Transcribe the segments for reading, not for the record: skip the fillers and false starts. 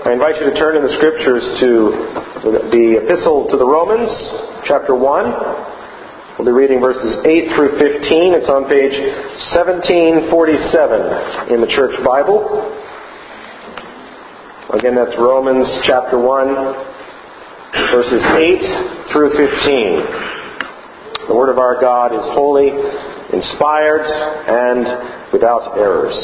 I invite you to turn in the Scriptures to the Epistle to the Romans, chapter 1. We'll be reading verses 8 through 15. It's on page 1747 in the Church Bible. Again, that's Romans chapter 1, verses 8 through 15. The Word of our God is holy, inspired, and without errors.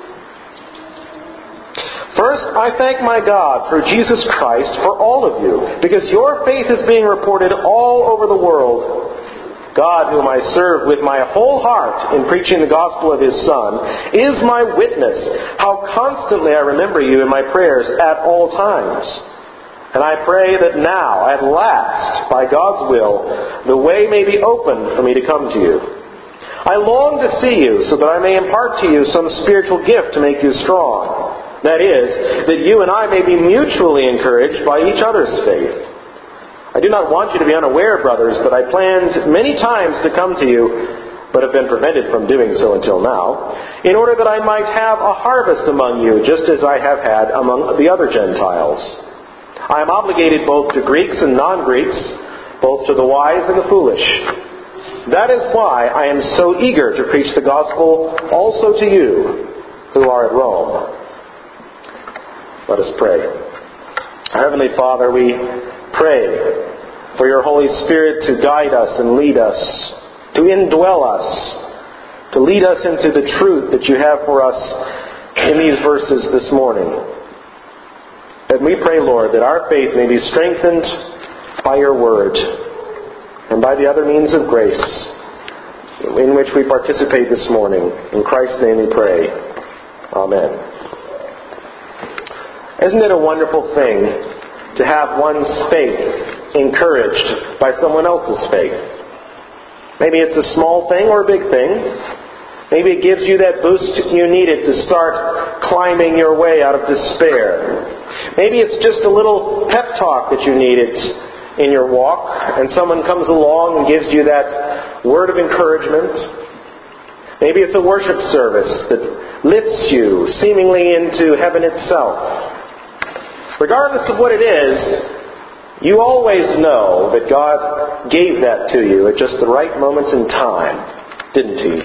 First, I thank my God through Jesus Christ for all of you, because your faith is being reported all over the world. God, whom I serve with my whole heart in preaching the gospel of His Son, is my witness how constantly I remember you in my prayers at all times. And I pray that now, at last, by God's will, the way may be opened for me to come to you. I long to see you so that I may impart to you some spiritual gift to make you strong. That is, that you and I may be mutually encouraged by each other's faith. I do not want you to be unaware, brothers, that I planned many times to come to you, but have been prevented from doing so until now, in order that I might have a harvest among you, just as I have had among the other Gentiles. I am obligated both to Greeks and non-Greeks, both to the wise and the foolish. That is why I am so eager to preach the gospel also to you who are at Rome. Let us pray. Our Heavenly Father, we pray for your Holy Spirit to guide us and lead us, to indwell us, to lead us into the truth that you have for us in these verses this morning. And we pray, Lord, that our faith may be strengthened by your word and by the other means of grace in which we participate this morning. In Christ's name we pray. Amen. Isn't it a wonderful thing to have one's faith encouraged by someone else's faith? Maybe it's a small thing or a big thing. Maybe it gives you that boost you needed to start climbing your way out of despair. Maybe it's just a little pep talk that you needed in your walk, and someone comes along and gives you that word of encouragement. Maybe it's a worship service that lifts you seemingly into heaven itself. Regardless of what it is, you always know that God gave that to you at just the right moments in time, didn't He?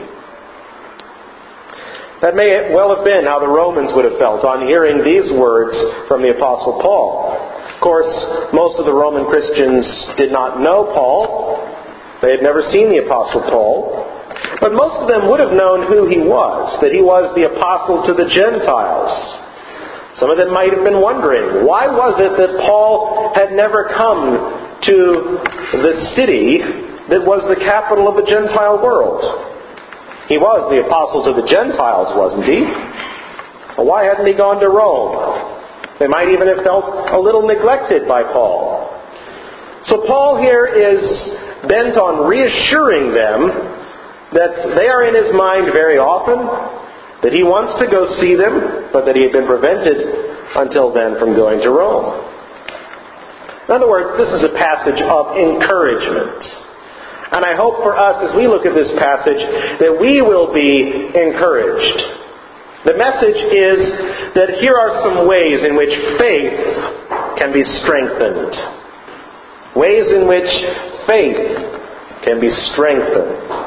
That may well have been how the Romans would have felt on hearing these words from the Apostle Paul. Of course, most of the Roman Christians did not know Paul. They had never seen the Apostle Paul. But most of them would have known who he was, that he was the Apostle to the Gentiles. Some of them might have been wondering, why was it that Paul had never come to the city that was the capital of the Gentile world? He was the apostle to the Gentiles, wasn't he? Well, why hadn't he gone to Rome? They might even have felt a little neglected by Paul. So Paul here is bent on reassuring them that they are in his mind very often, that he wants to go see them, but that he had been prevented until then from going to Rome. In other words, this is a passage of encouragement. And I hope for us, as we look at this passage, that we will be encouraged. The message is that here are some ways in which faith can be strengthened. Ways in which faith can be strengthened.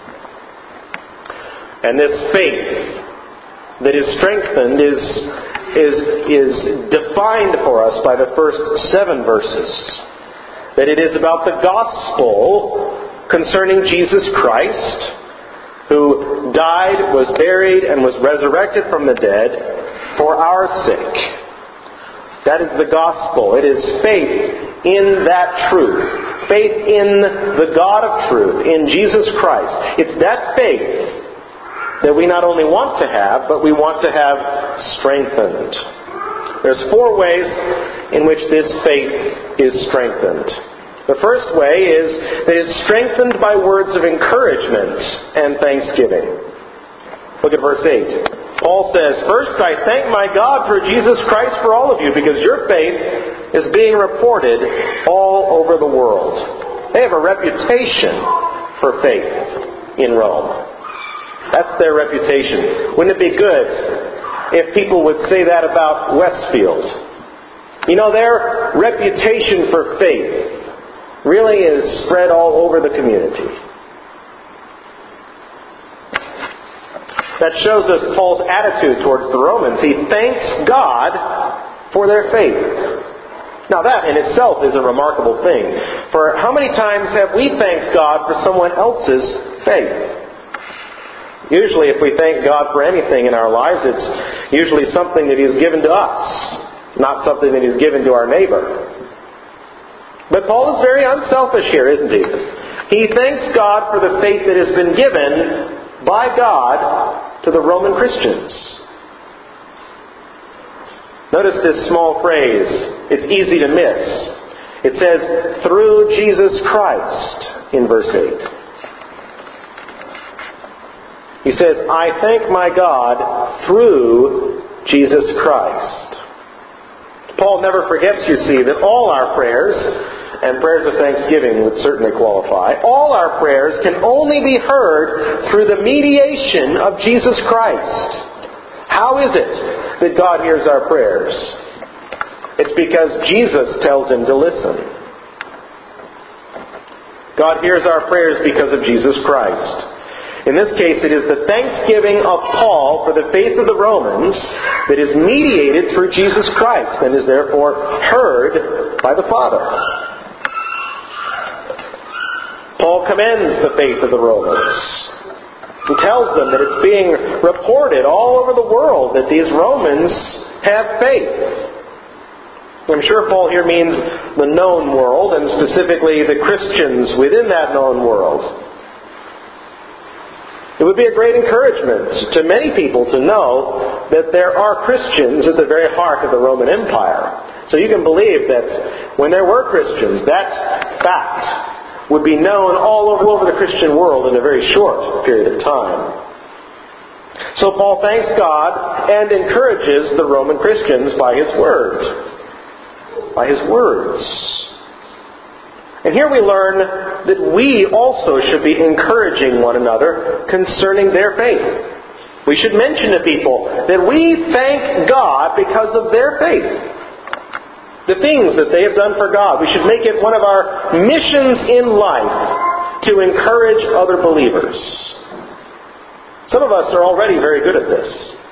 And this faith that is strengthened is defined for us by the first 7 verses. That it is about the gospel concerning Jesus Christ, who died, was buried, and was resurrected from the dead for our sake. That is the gospel. It is faith in that truth. Faith in the God of truth, in Jesus Christ. It's that faith that we not only want to have, but we want to have strengthened. There's 4 ways in which this faith is strengthened. The first way is that it's strengthened by words of encouragement and thanksgiving. Look at verse 8. Paul says, "First I thank my God through Jesus Christ for all of you, because your faith is being reported all over the world." They have a reputation for faith in Rome. That's their reputation. Wouldn't it be good if people would say that about Westfield? You know, their reputation for faith really is spread all over the community. That shows us Paul's attitude towards the Romans. He thanks God for their faith. Now that in itself is a remarkable thing. For how many times have we thanked God for someone else's faith? Usually if we thank God for anything in our lives, it's usually something that He's given to us, not something that He's given to our neighbor. But Paul is very unselfish here, isn't he? He thanks God for the faith that has been given by God to the Roman Christians. Notice this small phrase. It's easy to miss. It says, through Jesus Christ, in verse 8. He says, I thank my God through Jesus Christ. Paul never forgets, you see, that all our prayers, and prayers of thanksgiving would certainly qualify, all our prayers can only be heard through the mediation of Jesus Christ. How is it that God hears our prayers? It's because Jesus tells Him to listen. God hears our prayers because of Jesus Christ. In this case, it is the thanksgiving of Paul for the faith of the Romans that is mediated through Jesus Christ and is therefore heard by the Father. Paul commends the faith of the Romans. He tells them that it's being reported all over the world that these Romans have faith. I'm sure Paul here means the known world, and specifically the Christians within that known world. It would be a great encouragement to many people to know that there are Christians at the very heart of the Roman Empire. So you can believe that when there were Christians, that fact would be known all over the Christian world in a very short period of time. So Paul thanks God and encourages the Roman Christians by his word. By his words. And here we learn that we also should be encouraging one another concerning their faith. We should mention to people that we thank God because of their faith. The things that they have done for God. We should make it one of our missions in life to encourage other believers. Some of us are already very good at this.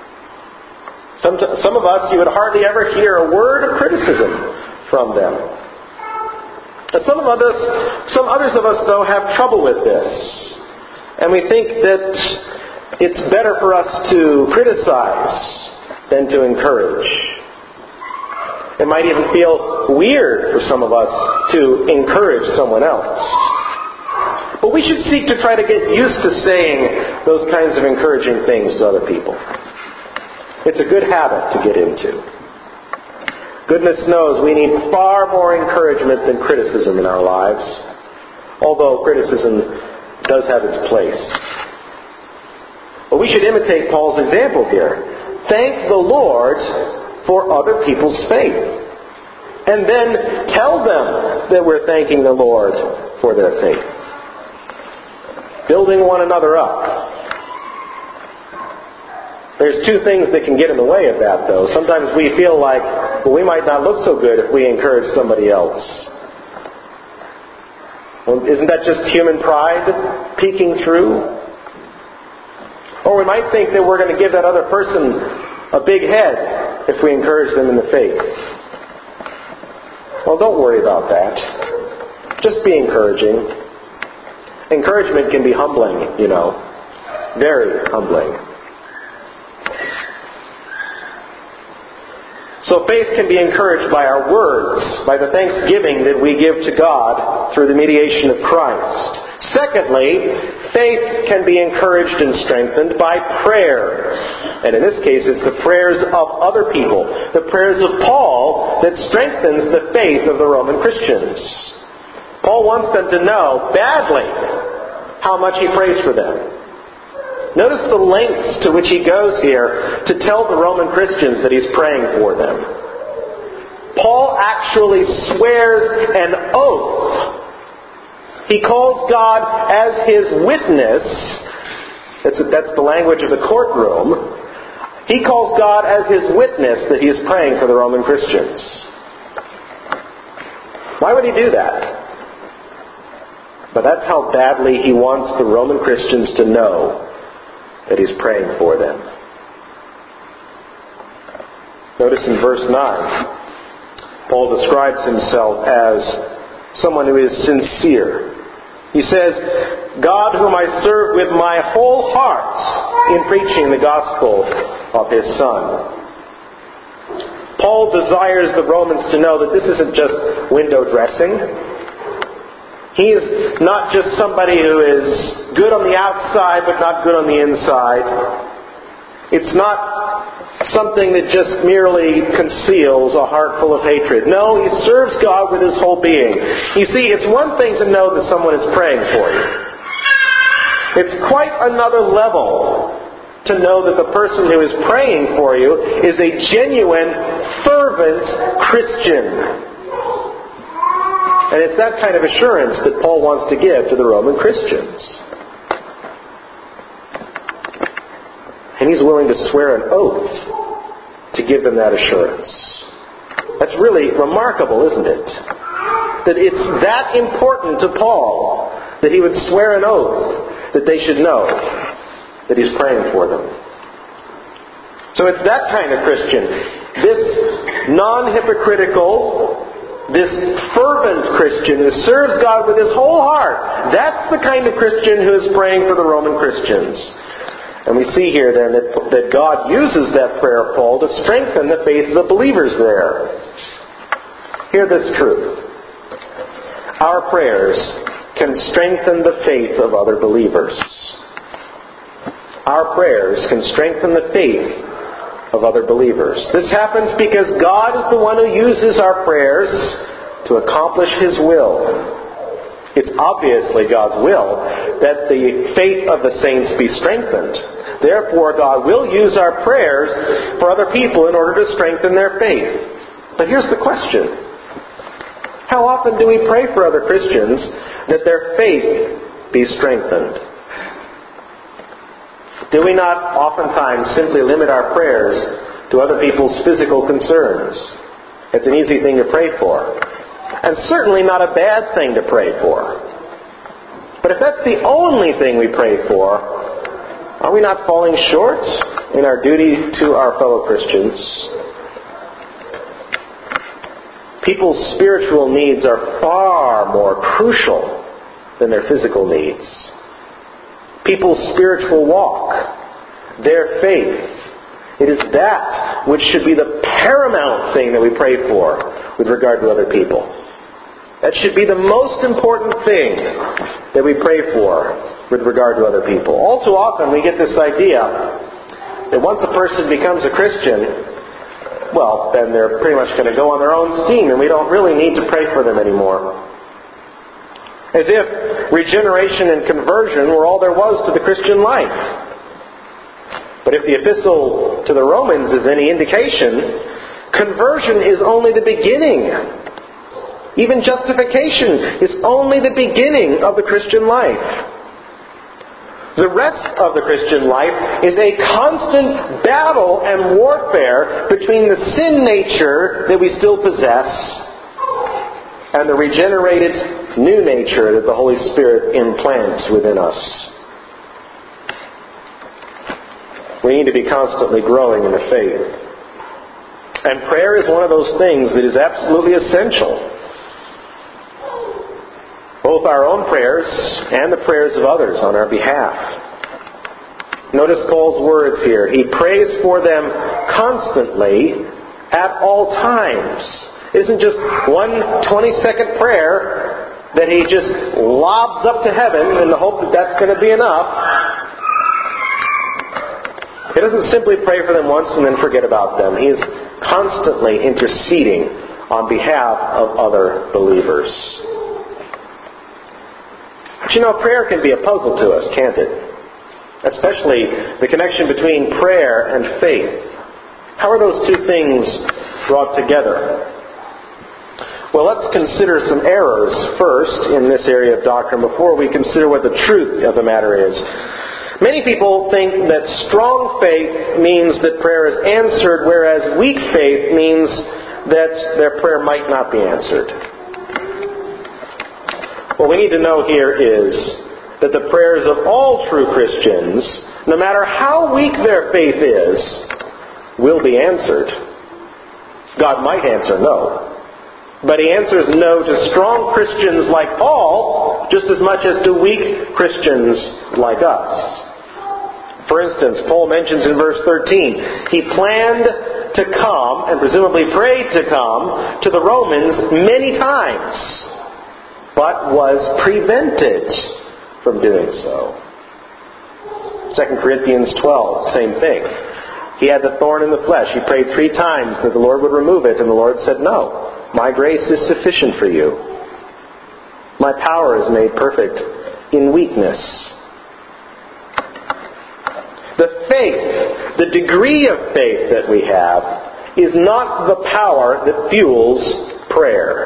Some of us, you would hardly ever hear a word of criticism from them. Some others of us, though, have trouble with this. And we think that it's better for us to criticize than to encourage. It might even feel weird for some of us to encourage someone else. But we should seek to try to get used to saying those kinds of encouraging things to other people. It's a good habit to get into. Goodness knows we need far more encouragement than criticism in our lives, although criticism does have its place. But we should imitate Paul's example here. Thank the Lord for other people's faith. And then tell them that we're thanking the Lord for their faith. Building one another up. There's two things that can get in the way of that, though. Sometimes we feel like, well, we might not look so good if we encourage somebody else. Well, isn't that just human pride peeking through? Or we might think that we're going to give that other person a big head if we encourage them in the faith. Well, don't worry about that. Just be encouraging. Encouragement can be humbling, you know. Very humbling. So faith can be encouraged by our words, by the thanksgiving that we give to God through the mediation of Christ. Secondly, faith can be encouraged and strengthened by prayer. And in this case, it's the prayers of other people, the prayers of Paul, that strengthens the faith of the Roman Christians. Paul wants them to know badly how much he prays for them. Notice the lengths to which he goes here to tell the Roman Christians that he's praying for them. Paul actually swears an oath. He calls God as his witness. That's the language of the courtroom. He calls God as his witness that he is praying for the Roman Christians. Why would he do that? But that's how badly he wants the Roman Christians to know that he's praying for them. Notice in verse 9, Paul describes himself as someone who is sincere. He says, God whom I serve with my whole heart in preaching the gospel of His Son. Paul desires the Romans to know that this isn't just window dressing. He is not just somebody who is good on the outside but not good on the inside. It's not something that just merely conceals a heart full of hatred. No, he serves God with his whole being. You see, it's one thing to know that someone is praying for you. It's quite another level to know that the person who is praying for you is a genuine, fervent Christian. And it's that kind of assurance that Paul wants to give to the Roman Christians. And he's willing to swear an oath to give them that assurance. That's really remarkable, isn't it? That it's that important to Paul that he would swear an oath that they should know that he's praying for them. So it's that kind of Christian. This non-hypocritical, this fervent Christian who serves God with his whole heart. That's the kind of Christian who is praying for the Roman Christians. And we see here then that God uses that prayer of Paul to strengthen the faith of the believers there. Hear this truth. Our prayers can strengthen the faith of other believers. Our prayers can strengthen the faith of other believers. This happens because God is the one who uses our prayers to accomplish His will. It's obviously God's will that the faith of the saints be strengthened. Therefore, God will use our prayers for other people in order to strengthen their faith. But here's the question. How often do we pray for other Christians that their faith be strengthened? Do we not oftentimes simply limit our prayers to other people's physical concerns? It's an easy thing to pray for. And certainly not a bad thing to pray for. But if that's the only thing we pray for, are we not falling short in our duty to our fellow Christians? People's spiritual needs are far more crucial than their physical needs. People's spiritual walk, their faith, it is that which should be the paramount thing that we pray for with regard to other people. That should be the most important thing that we pray for with regard to other people. All too often we get this idea that once a person becomes a Christian, well, then they're pretty much going to go on their own steam and we don't really need to pray for them anymore. As if regeneration and conversion were all there was to the Christian life. But if the epistle to the Romans is any indication, conversion is only the beginning. Even justification is only the beginning of the Christian life. The rest of the Christian life is a constant battle and warfare between the sin nature that we still possess and the regenerated new nature that the Holy Spirit implants within us. We need to be constantly growing in the faith. And prayer is one of those things that is absolutely essential. Both our own prayers and the prayers of others on our behalf. Notice Paul's words here. He prays for them constantly at all times. It isn't just one 20-second prayer that he just lobs up to heaven in the hope that that's going to be enough. He doesn't simply pray for them once and then forget about them. He is constantly interceding on behalf of other believers. But you know, prayer can be a puzzle to us, can't it? Especially the connection between prayer and faith. How are those two things brought together? Well, let's consider some errors first in this area of doctrine before we consider what the truth of the matter is. Many people think that strong faith means that prayer is answered, whereas weak faith means that their prayer might not be answered. What we need to know here is that the prayers of all true Christians, no matter how weak their faith is, will be answered. God might answer no. But He answers no to strong Christians like Paul just as much as to weak Christians like us. For instance, Paul mentions in verse 13, he planned to come, and presumably prayed to come, to the Romans many times, but was prevented from doing so. 2 Corinthians 12, same thing. He had the thorn in the flesh. He prayed 3 times that the Lord would remove it, and the Lord said, "No. My grace is sufficient for you. My power is made perfect in weakness." The faith, the degree of faith that we have, is not the power that fuels prayer.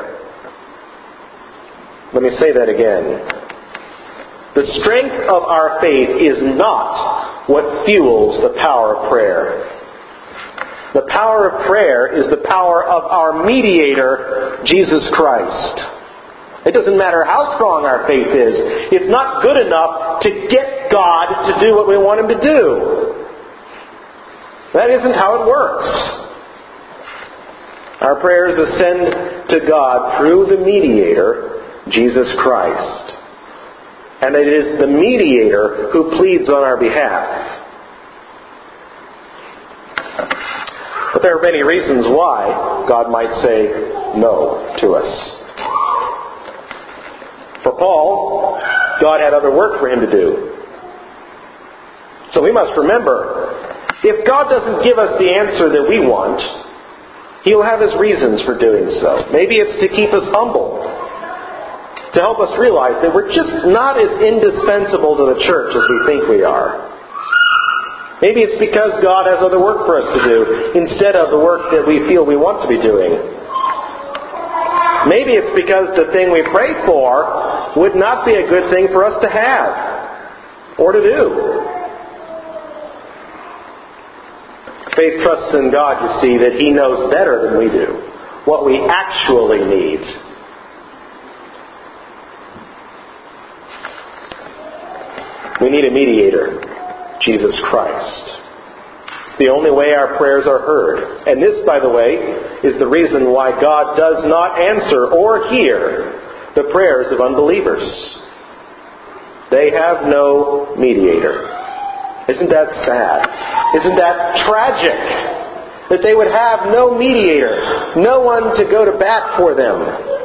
Let me say that again. The strength of our faith is not what fuels the power of prayer. The power of prayer is the power of our mediator, Jesus Christ. It doesn't matter how strong our faith is. It's not good enough to get God to do what we want Him to do. That isn't how it works. Our prayers ascend to God through the mediator, Jesus Christ. And it is the mediator who pleads on our behalf. But there are many reasons why God might say no to us. For Paul, God had other work for him to do. So we must remember, if God doesn't give us the answer that we want, He'll have His reasons for doing so. Maybe it's to keep us humble, to help us realize that we're just not as indispensable to the church as we think we are. Maybe it's because God has other work for us to do instead of the work that we feel we want to be doing. Maybe it's because the thing we pray for would not be a good thing for us to have or to do. Faith trusts in God, you see, that He knows better than we do what we actually need. We need a mediator, Jesus Christ. It's the only way our prayers are heard. And this, by the way, is the reason why God does not answer or hear the prayers of unbelievers. They have no mediator. Isn't that sad? Isn't that tragic? That they would have no mediator, no one to go to bat for them.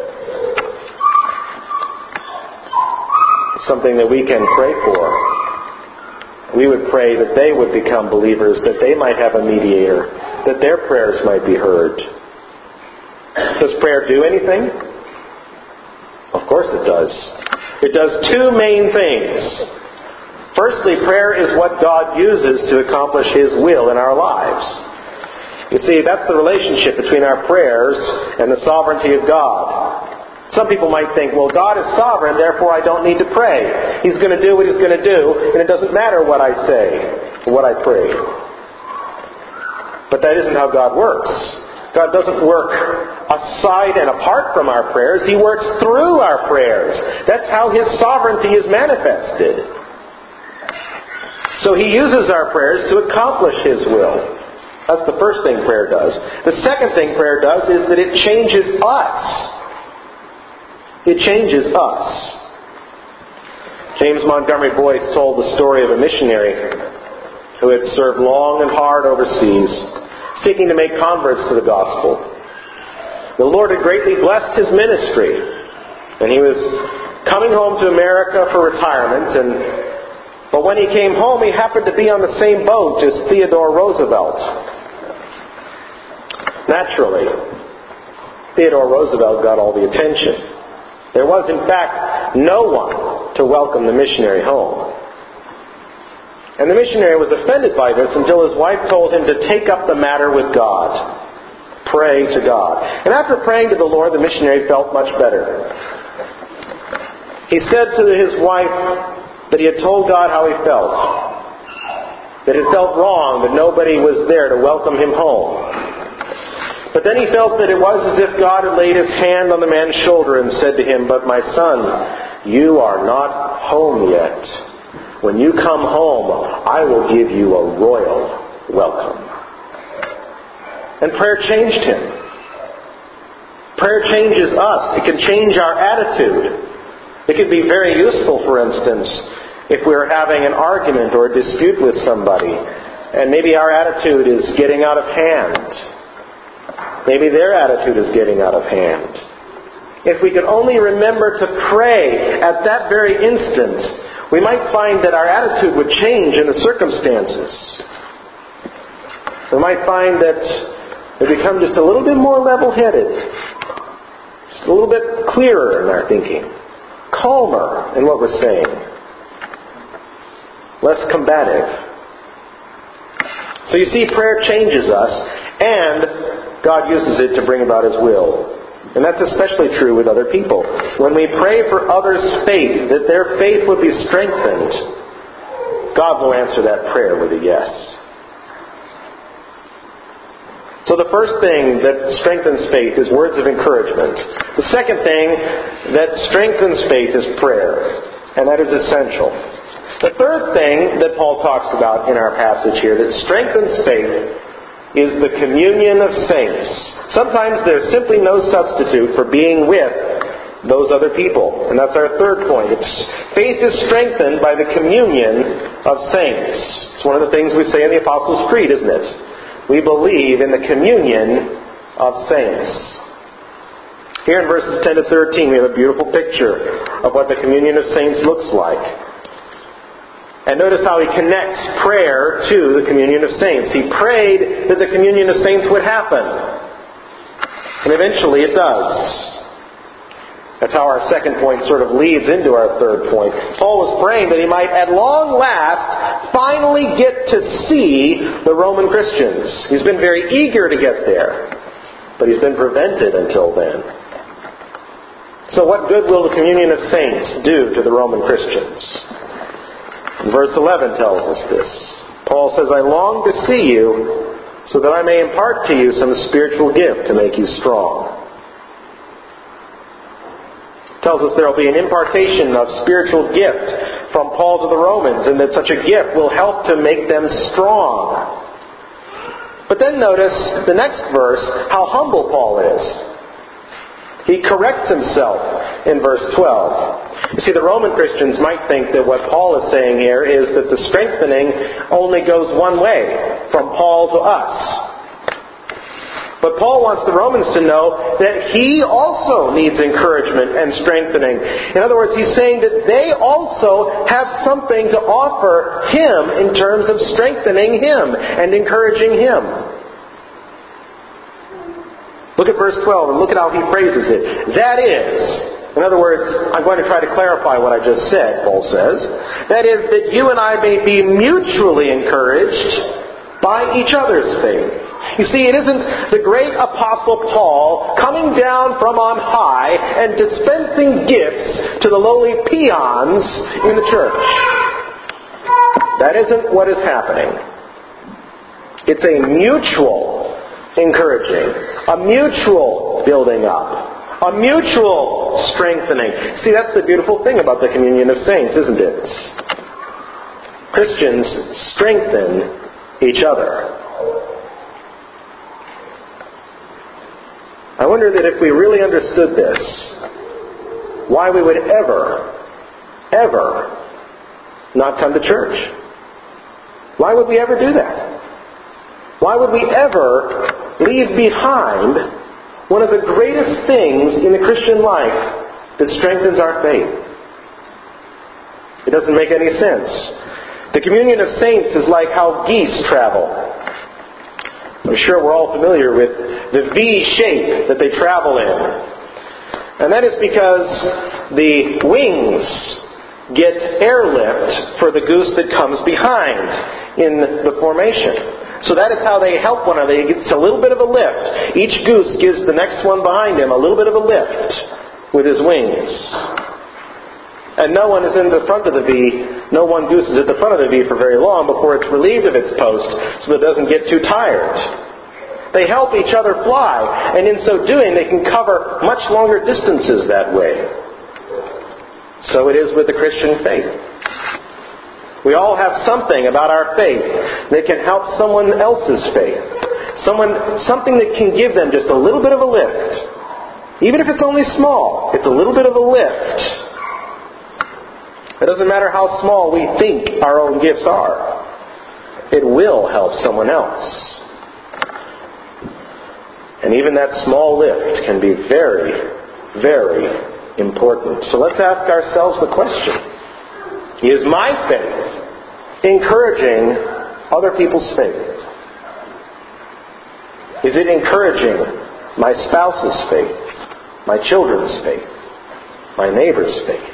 Something that we can pray for. We would pray that they would become believers, that they might have a mediator, that their prayers might be heard. Does prayer do anything? Of course it does. It does 2 main things. Firstly, prayer is what God uses to accomplish His will in our lives. You see, that's the relationship between our prayers and the sovereignty of God. Some people might think, well, God is sovereign, therefore I don't need to pray. He's going to do what He's going to do, and it doesn't matter what I say, or what I pray. But that isn't how God works. God doesn't work aside and apart from our prayers. He works through our prayers. That's how His sovereignty is manifested. So He uses our prayers to accomplish His will. That's the first thing prayer does. The second thing prayer does is that it changes us. It changes us. James Montgomery Boyce told the story of a missionary who had served long and hard overseas, seeking to make converts to the gospel. The Lord had greatly blessed his ministry, and he was coming home to America for retirement, but when he came home, he happened to be on the same boat as Theodore Roosevelt. Naturally, Theodore Roosevelt got all the attention. There was, in fact, no one to welcome the missionary home. And the missionary was offended by this until his wife told him to take up the matter with God. Pray to God. And after praying to the Lord, the missionary felt much better. He said to his wife that he had told God how he felt. That it felt wrong that nobody was there to welcome him home. But then he felt that it was as if God had laid His hand on the man's shoulder and said to him, "But my son, You are not home yet. When you come home, I will give you a royal welcome. And prayer changed him. Prayer changes us. It can change our attitude. It can be very useful, for instance, if we're having an argument or a dispute with somebody, and maybe our attitude is getting out of hand. Maybe their attitude is getting out of hand. If we could only remember to pray at that very instant, we might find that our attitude would change in the circumstances. We might find that we become just a little bit more level-headed, just a little bit clearer in our thinking, calmer in what we're saying, less combative. So you see, prayer changes us, and God uses it to bring about His will. And that's especially true with other people. When we pray for others' faith, that their faith would be strengthened, God will answer that prayer with a yes. So the first thing that strengthens faith is words of encouragement. The second thing that strengthens faith is prayer, and that is essential. The third thing that Paul talks about in our passage here that strengthens faith is the communion of saints. Sometimes there's simply no substitute for being with those other people. And that's our third point. Faith is strengthened by the communion of saints. It's one of the things we say in the Apostles' Creed, isn't it? We believe in the communion of saints. Here in verses 10 to 13 we have a beautiful picture of what the communion of saints looks like. And notice how he connects prayer to the communion of saints. He prayed that the communion of saints would happen. And eventually it does. That's how our second point sort of leads into our third point. Paul was praying that he might at long last finally get to see the Roman Christians. He's been very eager to get there, but he's been prevented until then. So what good will the communion of saints do to the Roman Christians? Verse 11 tells us this. Paul says, I long to see you so that I may impart to you some spiritual gift to make you strong. It tells us there will be an impartation of spiritual gift from Paul to the Romans, and that such a gift will help to make them strong. But then notice the next verse, how humble Paul is. He corrects himself in verse 12. You see, the Roman Christians might think that what Paul is saying here is that the strengthening only goes one way, from Paul to us. But Paul wants the Romans to know that he also needs encouragement and strengthening. In other words, he's saying that they also have something to offer him in terms of strengthening him and encouraging him. Look at verse 12 and look at how he phrases it. That is, in other words, I'm going to try to clarify what I just said, Paul says. That is, that you and I may be mutually encouraged by each other's faith. You see, it isn't the great apostle Paul coming down from on high and dispensing gifts to the lowly peons in the church. That isn't what is happening. It's a mutual encouraging, a mutual building up, a mutual strengthening. See, that's the beautiful thing about the communion of saints, isn't it? Christians strengthen each other. I wonder that if we really understood this, why we would ever not come to church. Why would we ever do that? Why would we ever leave behind one of the greatest things in the Christian life that strengthens our faith? It doesn't make any sense. The communion of saints is like how geese travel. I'm sure we're all familiar with the V shape that they travel in. And that is because the wings get airlift for the goose that comes behind in the formation. So that is how they help one another. It gets a little bit of a lift. Each goose gives the next one behind him a little bit of a lift with his wings. And no one is in the front of the V, no one goose is at the front of the V for very long before it's relieved of its post so that it doesn't get too tired. They help each other fly, and in so doing they can cover much longer distances that way. So it is with the Christian faith. We all have something about our faith that can help someone else's faith. Something that can give them just a little bit of a lift. Even if it's only small, it's a little bit of a lift. It doesn't matter how small we think our own gifts are. It will help someone else. And even that small lift can be very, very important. So let's ask ourselves the question: is my faith encouraging other people's faith? Is it encouraging my spouse's faith, my children's faith, my neighbor's faith?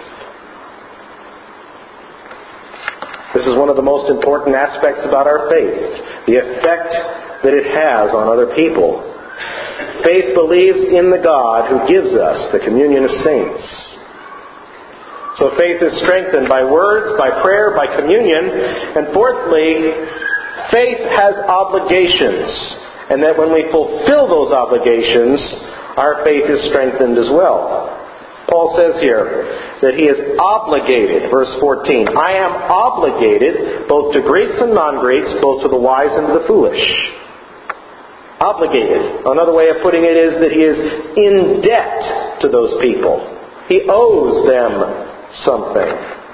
This is one of the most important aspects about our faith, the effect that it has on other people. Faith believes in the God who gives us the communion of saints. So faith is strengthened by words, by prayer, by communion. And fourthly, faith has obligations. And that when we fulfill those obligations, our faith is strengthened as well. Paul says here that he is obligated, verse 14, I am obligated both to Greeks and non-Greeks, both to the wise and to the foolish. Obligated. Another way of putting it is that he is in debt to those people. He owes them something.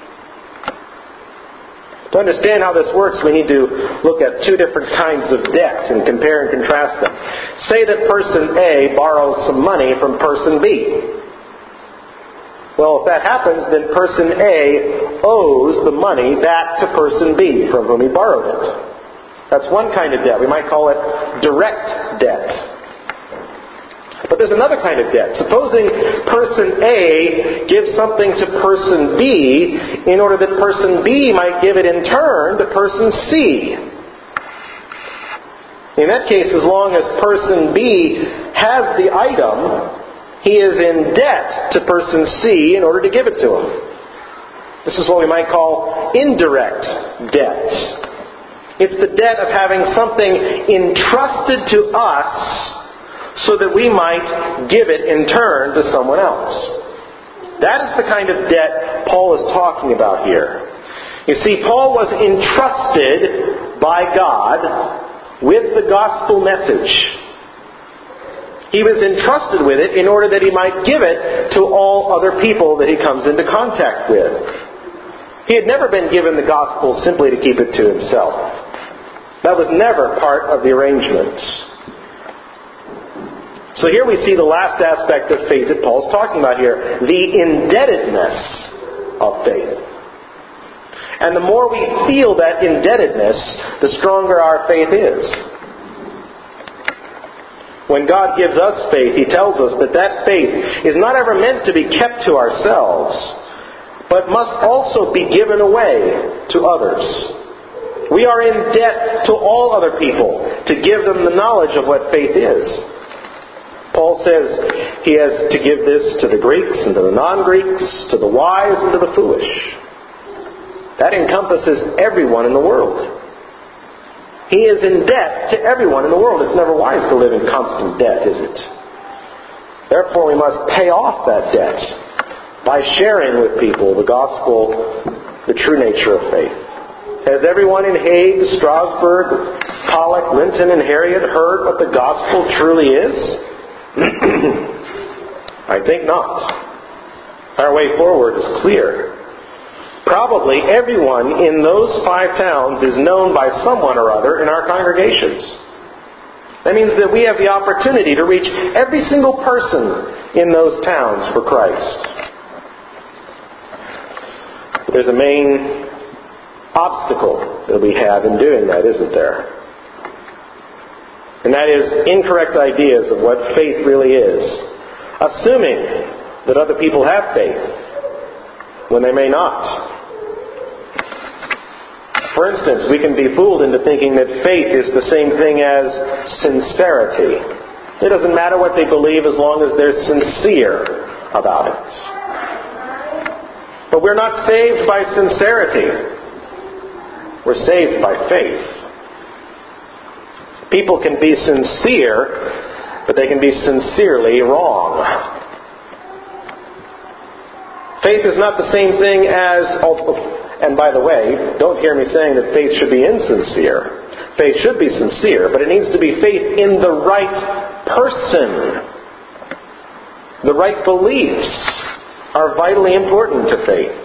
To understand how this works, we need to look at two different kinds of debt and compare and contrast them. Say that person A borrows some money from person B. Well, if that happens, then person A owes the money back to person B from whom he borrowed it. That's one kind of debt. We might call it direct debt. But there's another kind of debt. Supposing person A gives something to person B in order that person B might give it in turn to person C. In that case, as long as person B has the item, he is in debt to person C in order to give it to him. This is what we might call indirect debt. It's the debt of having something entrusted to us so that we might give it in turn to someone else. That is the kind of debt Paul is talking about here. You see, Paul was entrusted by God with the gospel message. He was entrusted with it in order that he might give it to all other people that he comes into contact with. He had never been given the gospel simply to keep it to himself. That was never part of the arrangement. So here we see the last aspect of faith that Paul's talking about here, the indebtedness of faith. And the more we feel that indebtedness, the stronger our faith is. When God gives us faith, He tells us that that faith is not ever meant to be kept to ourselves, but must also be given away to others. We are in debt to all other people to give them the knowledge of what faith is. Paul says he has to give this to the Greeks and to the non-Greeks, to the wise and to the foolish. That encompasses everyone in the world. He is in debt to everyone in the world. It's never wise to live in constant debt, is it? Therefore, we must pay off that debt by sharing with people the gospel, the true nature of faith. Has everyone in Hague, Strasbourg, Pollock, Linton, and Harriet heard what the gospel truly is? I think not. Our way forward is clear. Probably everyone in those 5 towns is known by someone or other in our congregations. That means that we have the opportunity to reach every single person in those towns for Christ. But there's a main obstacle that we have in doing that, isn't there? And that is incorrect ideas of what faith really is. Assuming that other people have faith when they may not. For instance, we can be fooled into thinking that faith is the same thing as sincerity. It doesn't matter what they believe as long as they're sincere about it. But we're not saved by sincerity. We're saved by faith. People can be sincere, but they can be sincerely wrong. Faith is not the same thing as, and by the way, don't hear me saying that faith should be insincere. Faith should be sincere, but it needs to be faith in the right person. The right beliefs are vitally important to faith.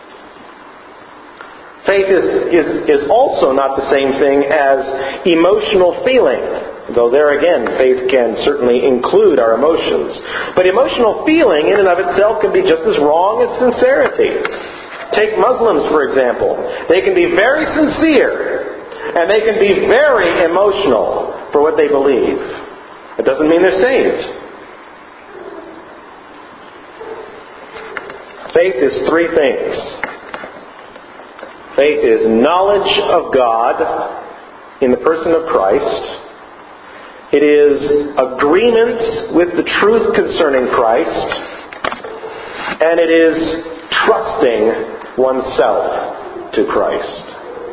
Faith is also not the same thing as emotional feeling, though there again, faith can certainly include our emotions. But emotional feeling in and of itself can be just as wrong as sincerity. Take Muslims, for example. They can be very sincere, and they can be very emotional for what they believe. It doesn't mean they're saved. Faith is three things. Faith is knowledge of God in the person of Christ. It is agreement with the truth concerning Christ. And it is trusting oneself to Christ.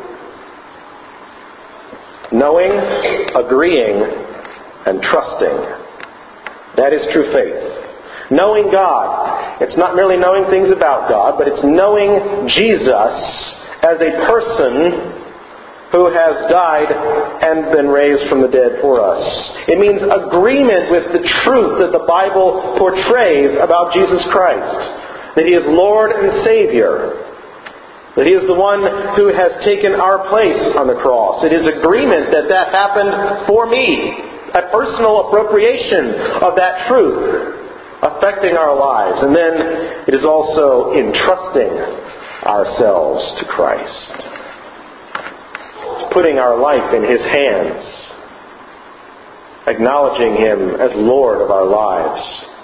Knowing, agreeing, and trusting. That is true faith. Knowing God. It's not merely knowing things about God, but it's knowing Jesus as a person who has died and been raised from the dead for us. It means agreement with the truth that the Bible portrays about Jesus Christ. That He is Lord and Savior. That He is the one who has taken our place on the cross. It is agreement that that happened for me. A personal appropriation of that truth affecting our lives. And then it is also entrusting ourselves to Christ. It's putting our life in His hands. Acknowledging Him as Lord of our lives.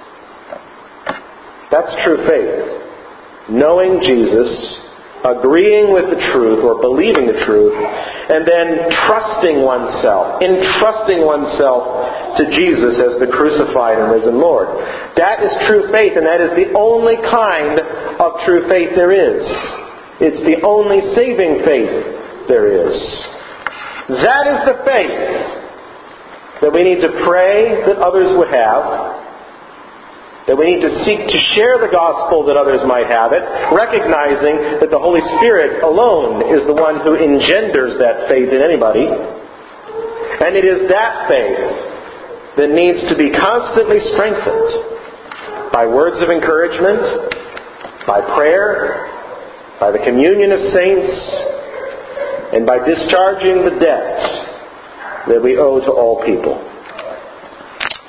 That's true faith. Knowing Jesus, agreeing with the truth or believing the truth, and then trusting oneself, entrusting oneself to Jesus as the crucified and risen Lord. That is true faith, and that is the only kind of true faith there is. It's the only saving faith there is. That is the faith that we need to pray that others would have. That we need to seek to share the gospel that others might have it, recognizing that the Holy Spirit alone is the one who engenders that faith in anybody. And it is that faith that needs to be constantly strengthened by words of encouragement, by prayer, by the communion of saints, and by discharging the debt that we owe to all people.